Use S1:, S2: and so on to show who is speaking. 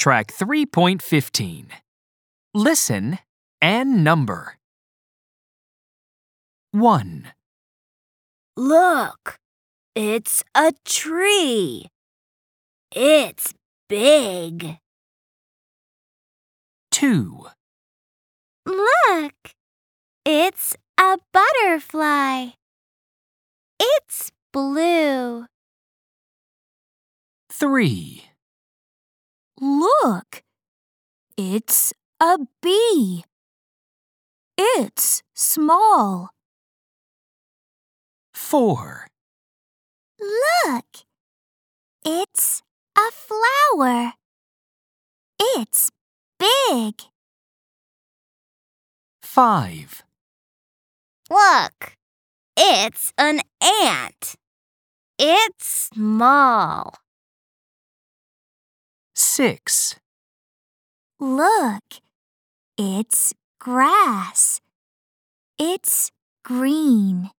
S1: Track 3.15. Listen and number. 1,
S2: Look, it's a tree. It's big.
S1: 2,
S2: Look, it's a butterfly. It's blue.
S1: 3,
S2: Look, it's a bee. It's small.
S1: 4,
S2: Look, it's a flower. It's big.
S1: 5,
S2: Look, it's an ant. It's small.
S1: 6,
S2: Look, it's grass. It's green.